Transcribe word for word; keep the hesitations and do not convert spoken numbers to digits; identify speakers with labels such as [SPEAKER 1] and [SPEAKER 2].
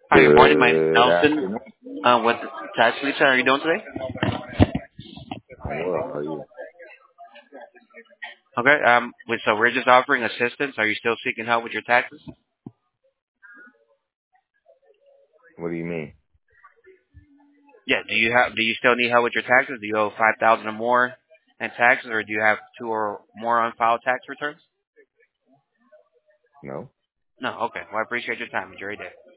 [SPEAKER 1] Hi, good morning. My name is
[SPEAKER 2] Good
[SPEAKER 1] Nelson.
[SPEAKER 2] afternoon.
[SPEAKER 1] Uh, what tax return are you doing today?
[SPEAKER 2] I'm well. How are you?
[SPEAKER 1] Okay. Um. wait, So we're just offering assistance. Are you still seeking help with your taxes?
[SPEAKER 2] What do you mean?
[SPEAKER 1] Yeah. Do you have? Do you still need help with your taxes? Do you owe five thousand or more in taxes, or do you have two or more unfiled tax returns?
[SPEAKER 2] No.
[SPEAKER 1] No. Okay. Well, I appreciate your time. Enjoy your day.